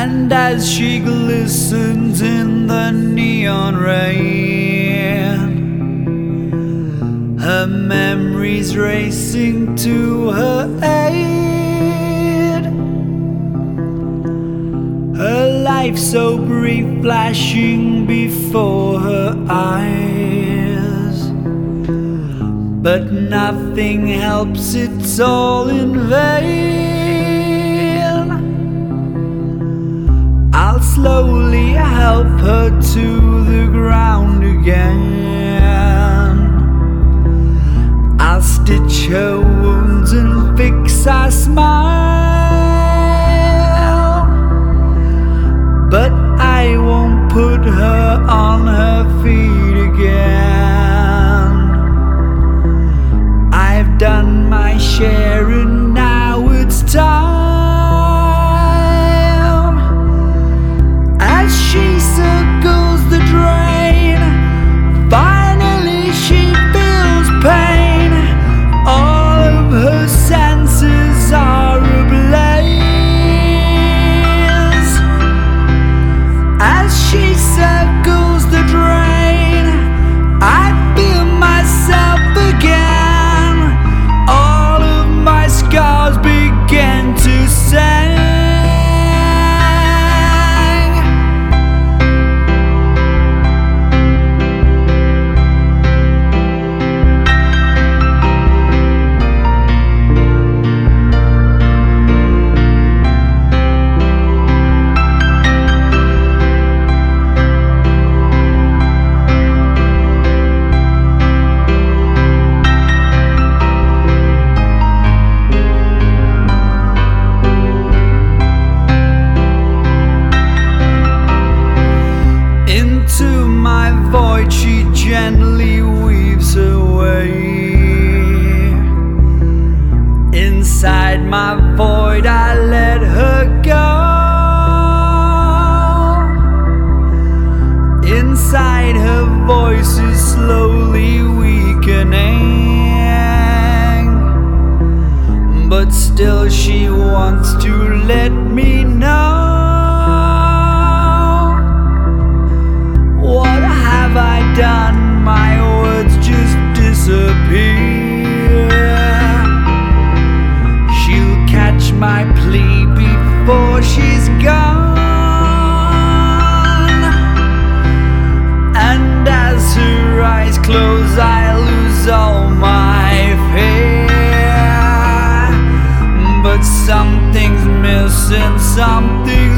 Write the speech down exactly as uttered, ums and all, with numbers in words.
And as she glistens in the neon rain, her memories racing to her aid, her life so brief flashing before her eyes. But nothing helps, it's all in vain. I'll slowly help her to the ground again. I'll stitch her wounds and fix her smile, but I won't put her on her feet again. I've done my share and now it's time. As she circles the drain, finally she feels pain. All of her senses are ablaze. As she circles the drain, I feel myself again. All of my scars begin to sing. She gently weaves her way. Inside my void I let her go. Inside her voice is slowly weakening, but still she wants to let me know. I done, my words just disappear. She'll catch my plea before she's gone, and as her eyes close I lose all my fear. But something's missing, something's